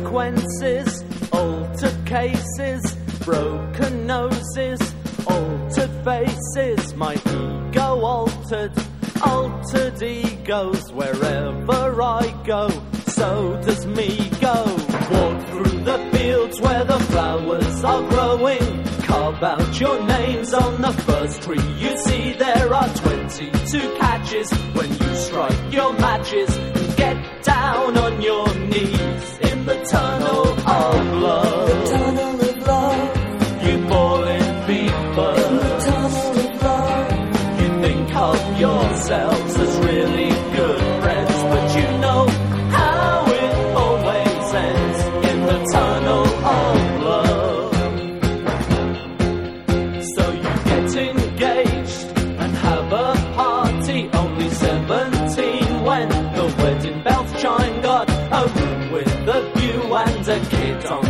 consequences, altered cases, broken noses, altered faces, my ego altered, altered egos. Wherever I go, so does me go. Walk through the fields where the flowers are growing, carve out your names on the first tree you see. There are 22 catches when you strike your matches and get down on your knees in the tunnel of love. The tunnel of love. You fall in fever. In the tunnel of love. You think of yourselves as really good friends, but you know how it always ends in the tunnel of love. So you get engaged and have a party, only 17 when the wedding bells chime. Got a room with a view and a kid on